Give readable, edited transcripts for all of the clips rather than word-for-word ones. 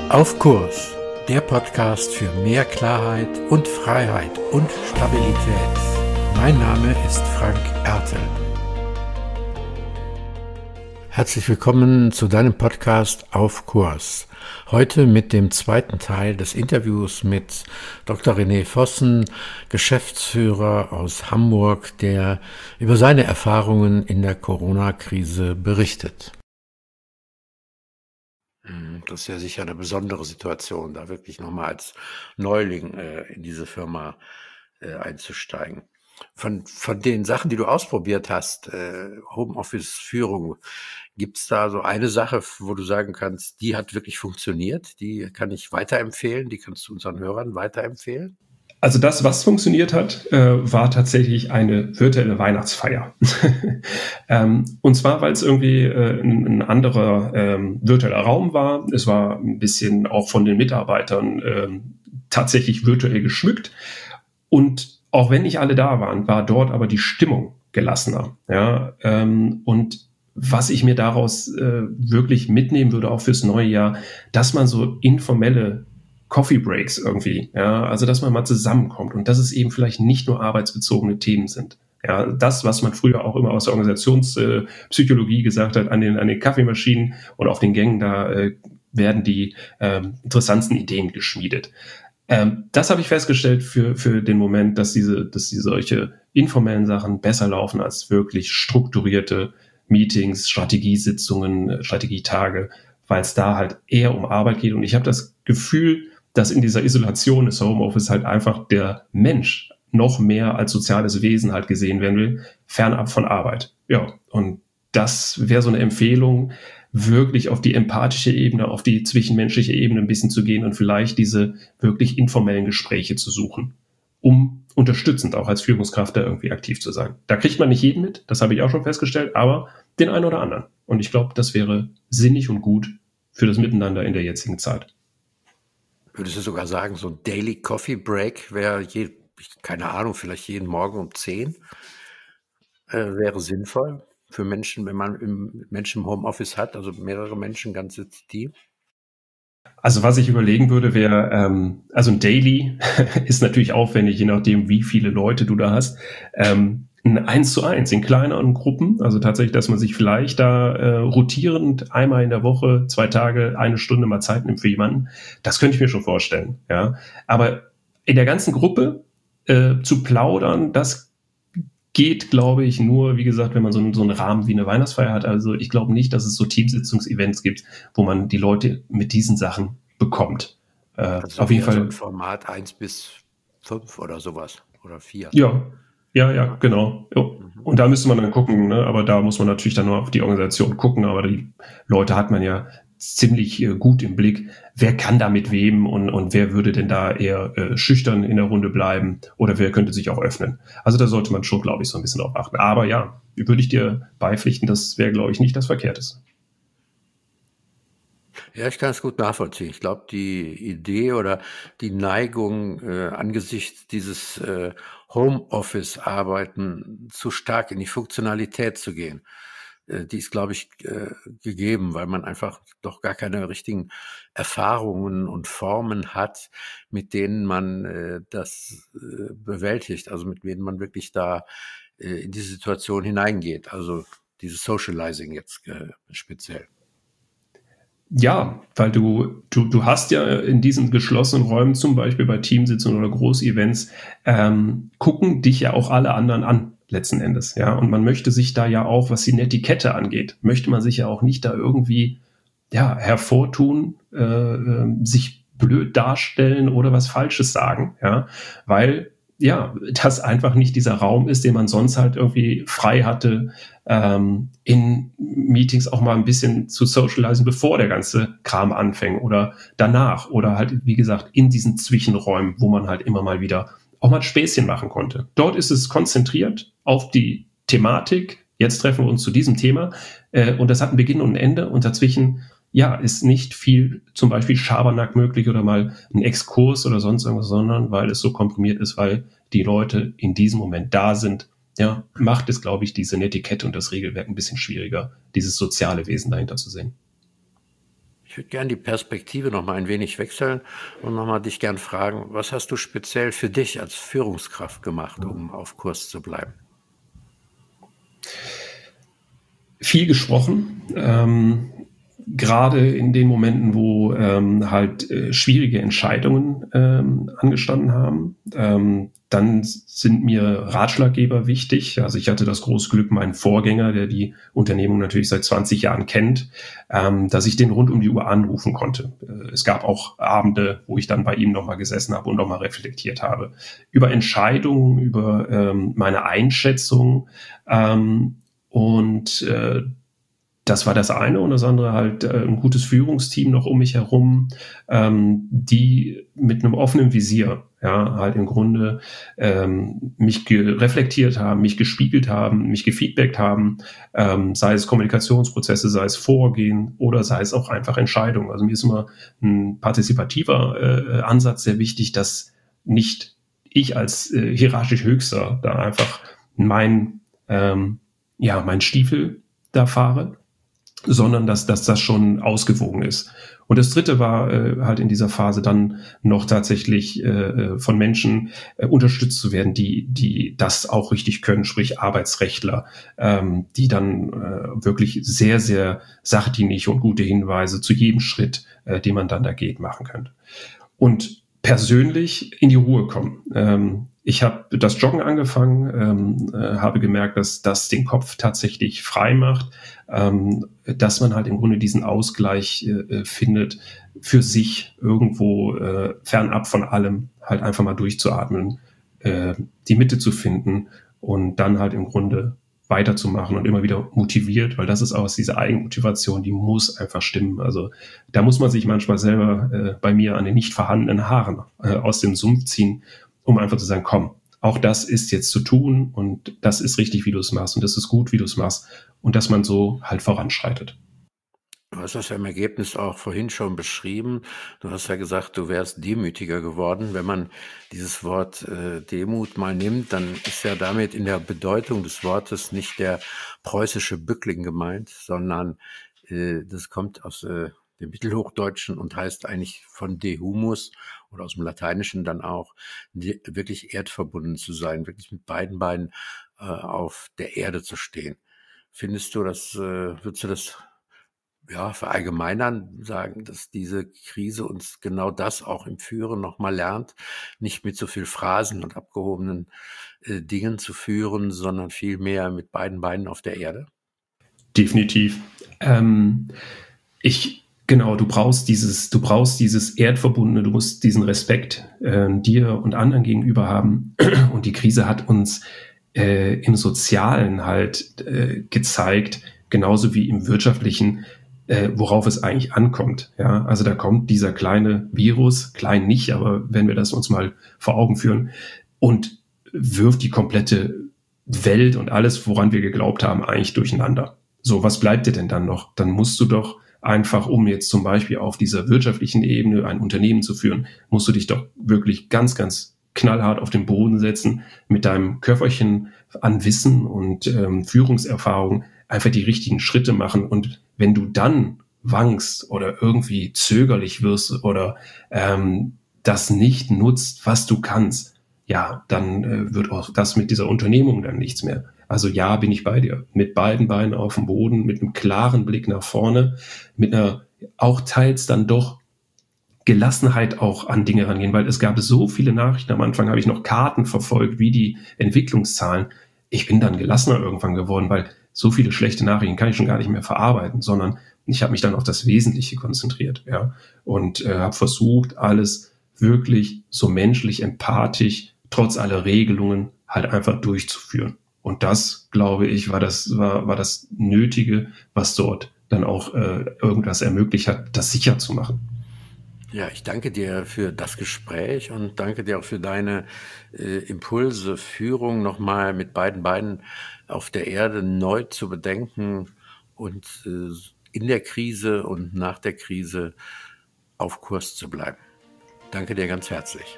Auf Kurs, der Podcast für mehr Klarheit und Freiheit und Stabilität. Mein Name ist Frank Ertel. Herzlich willkommen zu deinem Podcast Auf Kurs. Heute mit dem zweiten Teil des Interviews mit Dr. René Vossen, Geschäftsführer aus Hamburg, der über seine Erfahrungen in der Corona-Krise berichtet. Das ist ja sicher eine besondere Situation, da wirklich nochmal als Neuling in diese Firma einzusteigen. Von den Sachen, die du ausprobiert hast, Homeoffice-Führung, gibt's da so eine Sache, wo du sagen kannst, die hat wirklich funktioniert, die kann ich weiterempfehlen, die kannst du unseren Hörern weiterempfehlen? Also das, was funktioniert hat, war tatsächlich eine virtuelle Weihnachtsfeier. Und zwar, weil es irgendwie ein anderer virtueller Raum war. Es war ein bisschen auch von den Mitarbeitern tatsächlich virtuell geschmückt. Und auch wenn nicht alle da waren, war dort aber die Stimmung gelassener. Ja? Und was ich mir daraus wirklich mitnehmen würde, auch fürs neue Jahr, dass man so informelle Coffee Breaks irgendwie, ja, also dass man mal zusammenkommt und dass es eben vielleicht nicht nur arbeitsbezogene Themen sind. Ja, das, was man früher auch immer aus der Organisationspsychologie gesagt hat, an den Kaffeemaschinen und auf den Gängen, da werden die interessantesten Ideen geschmiedet. Das habe ich festgestellt für den Moment, dass diese solche informellen Sachen besser laufen als wirklich strukturierte Meetings, Strategiesitzungen, Strategietage, weil es da halt eher um Arbeit geht. Und ich habe das Gefühl, dass in dieser Isolation des Homeoffice halt einfach der Mensch noch mehr als soziales Wesen halt gesehen werden will, fernab von Arbeit. Ja, und das wäre so eine Empfehlung, wirklich auf die empathische Ebene, auf die zwischenmenschliche Ebene ein bisschen zu gehen und vielleicht diese wirklich informellen Gespräche zu suchen, um unterstützend auch als Führungskraft da irgendwie aktiv zu sein. Da kriegt man nicht jeden mit, das habe ich auch schon festgestellt, aber den einen oder anderen. Und ich glaube, das wäre sinnig und gut für das Miteinander in der jetzigen Zeit. Würdest du sogar sagen, so ein Daily Coffee Break wäre, keine Ahnung, vielleicht jeden Morgen um 10 wäre sinnvoll für Menschen, wenn man Menschen im Homeoffice hat, also mehrere Menschen, ganze Team? Also was ich überlegen würde, wäre, also ein Daily ist natürlich aufwendig, je nachdem, wie viele Leute du da hast. Ein 1:1 in kleineren Gruppen, also tatsächlich, dass man sich vielleicht da rotierend einmal in der Woche, 2 Tage, 1 Stunde mal Zeit nimmt für jemanden. Das könnte ich mir schon vorstellen, ja. Aber in der ganzen Gruppe zu plaudern, das geht, glaube ich, nur, wie gesagt, wenn man so einen Rahmen wie eine Weihnachtsfeier hat. Also ich glaube nicht, dass es so Teamsitzungsevents gibt, wo man die Leute mit diesen Sachen bekommt. Also Auf jeden Fall. So ein Format 1-5 oder sowas oder 4. Ja, genau. Jo. Und da müsste man dann gucken, ne? Aber da muss man natürlich dann nur auf die Organisation gucken. Aber die Leute hat man ja ziemlich gut im Blick. Wer kann da mit wem und wer würde denn da eher schüchtern in der Runde bleiben oder wer könnte sich auch öffnen? Also da sollte man schon, glaube ich, so ein bisschen drauf achten. Aber ja, würde ich dir beipflichten, das wäre, glaube ich, nicht das Verkehrteste. Ja, ich kann es gut nachvollziehen. Ich glaube, die Idee oder die Neigung angesichts dieses Homeoffice-Arbeiten zu stark in die Funktionalität zu gehen, die ist, glaube ich, gegeben, weil man einfach doch gar keine richtigen Erfahrungen und Formen hat, mit denen man das bewältigt, also mit denen man wirklich da in diese Situation hineingeht. Also dieses Socializing jetzt speziell. Ja, weil du hast ja in diesen geschlossenen Räumen, zum Beispiel bei Teamsitzungen oder Großevents, gucken dich ja auch alle anderen an, letzten Endes, ja. Und man möchte sich da ja auch, was die Netiquette angeht, möchte man sich ja auch nicht da irgendwie, ja, hervortun, sich blöd darstellen oder was Falsches sagen, ja. Weil, ja, das einfach nicht dieser Raum ist, den man sonst halt irgendwie frei hatte, in Meetings auch mal ein bisschen zu socialisen, bevor der ganze Kram anfängt oder danach oder halt, wie gesagt, in diesen Zwischenräumen, wo man halt immer mal wieder auch mal Späßchen machen konnte. Dort ist es konzentriert auf die Thematik. Jetzt treffen wir uns zu diesem Thema und das hat einen Beginn und ein Ende und dazwischen ja, ist nicht viel zum Beispiel Schabernack möglich oder mal ein Exkurs oder sonst irgendwas, sondern weil es so komprimiert ist, weil die Leute in diesem Moment da sind, ja, macht es, glaube ich, diese Netiquette und das Regelwerk ein bisschen schwieriger, dieses soziale Wesen dahinter zu sehen. Ich würde gerne die Perspektive noch mal ein wenig wechseln und noch mal dich gern fragen, was hast du speziell für dich als Führungskraft gemacht, um auf Kurs zu bleiben? Viel gesprochen, gerade in den Momenten, wo halt schwierige Entscheidungen angestanden haben. Dann sind mir Ratschlaggeber wichtig. Also ich hatte das große Glück, meinen Vorgänger, der die Unternehmung natürlich seit 20 Jahren kennt, dass ich den rund um die Uhr anrufen konnte. Es gab auch Abende, wo ich dann bei ihm nochmal gesessen habe und nochmal reflektiert habe. Über Entscheidungen, über meine Einschätzung, und das war das eine, und das andere halt ein gutes Führungsteam noch um mich herum, die mit einem offenen Visier, ja, halt im Grunde mich reflektiert haben, mich gespiegelt haben, mich gefeedbackt haben, sei es Kommunikationsprozesse, sei es Vorgehen oder sei es auch einfach Entscheidungen. Also mir ist immer ein partizipativer Ansatz sehr wichtig, dass nicht ich als hierarchisch Höchster da einfach mein Stiefel da fahre, sondern dass das schon ausgewogen ist. Und das Dritte war halt in dieser Phase dann noch tatsächlich von Menschen unterstützt zu werden, die das auch richtig können, sprich Arbeitsrechtler, die dann wirklich sehr, sehr sachdienlich und gute Hinweise zu jedem Schritt, den man dann da geht, machen könnte. Und persönlich in die Ruhe kommen. Ich habe das Joggen angefangen, habe gemerkt, dass das den Kopf tatsächlich frei macht, dass man halt im Grunde diesen Ausgleich findet, für sich irgendwo fernab von allem halt einfach mal durchzuatmen, die Mitte zu finden und dann halt im Grunde weiterzumachen und immer wieder motiviert, weil das ist auch diese Eigenmotivation, die muss einfach stimmen. Also da muss man sich manchmal selber bei mir an den nicht vorhandenen Haaren aus dem Sumpf ziehen, um einfach zu sagen, komm, auch das ist jetzt zu tun und das ist richtig, wie du es machst und das ist gut, wie du es machst und dass man so halt voranschreitet. Du hast das ja im Ergebnis auch vorhin schon beschrieben. Du hast ja gesagt, du wärst demütiger geworden. Wenn man dieses Wort Demut mal nimmt, dann ist ja damit in der Bedeutung des Wortes nicht der preußische Bückling gemeint, sondern das kommt aus dem Mittelhochdeutschen und heißt eigentlich von de humus oder aus dem Lateinischen dann auch, wirklich erdverbunden zu sein, wirklich mit beiden Beinen auf der Erde zu stehen. Findest du das, würdest du das verallgemeinern, sagen, dass diese Krise uns genau das auch im Führen noch mal lernt, nicht mit so viel Phrasen und abgehobenen Dingen zu führen, sondern vielmehr mit beiden Beinen auf der Erde? Definitiv. Du brauchst dieses Erdverbundene, du musst diesen Respekt dir und anderen gegenüber haben. Und die Krise hat uns im Sozialen halt gezeigt, genauso wie im Wirtschaftlichen, worauf es eigentlich ankommt. Ja, also da kommt dieser kleine Virus, klein nicht, aber wenn wir das uns mal vor Augen führen, und wirft die komplette Welt und alles, woran wir geglaubt haben, eigentlich durcheinander. So, was bleibt dir denn dann noch? Dann musst du doch einfach, um jetzt zum Beispiel auf dieser wirtschaftlichen Ebene ein Unternehmen zu führen, musst du dich doch wirklich ganz, ganz knallhart auf den Boden setzen, mit deinem Köfferchen an Wissen und Führungserfahrung einfach die richtigen Schritte machen. Und wenn du dann wankst oder irgendwie zögerlich wirst oder das nicht nutzt, was du kannst, ja, dann wird auch das mit dieser Unternehmung dann nichts mehr. Also ja, bin ich bei dir. Mit beiden Beinen auf dem Boden, mit einem klaren Blick nach vorne, mit einer auch teils dann doch Gelassenheit auch an Dinge rangehen, weil es gab so viele Nachrichten. Am Anfang habe ich noch Karten verfolgt, wie die Entwicklungszahlen. Ich bin dann gelassener irgendwann geworden, weil so viele schlechte Nachrichten kann ich schon gar nicht mehr verarbeiten, sondern ich habe mich dann auf das Wesentliche konzentriert, ja, und habe versucht, alles wirklich so menschlich, empathisch, trotz aller Regelungen halt einfach durchzuführen. Und das, glaube ich, war das Nötige, was dort dann auch irgendwas ermöglicht hat, das sicher zu machen. Ja, ich danke dir für das Gespräch und danke dir auch für deine Impulse, Führung nochmal mit beiden Beinen auf der Erde neu zu bedenken und in der Krise und nach der Krise auf Kurs zu bleiben. Danke dir ganz herzlich.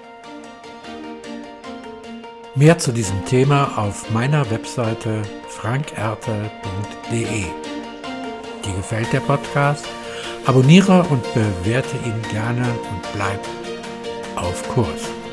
Mehr zu diesem Thema auf meiner Webseite frankertel.de. Dir gefällt der Podcast? Abonniere und bewerte ihn gerne und bleib auf Kurs.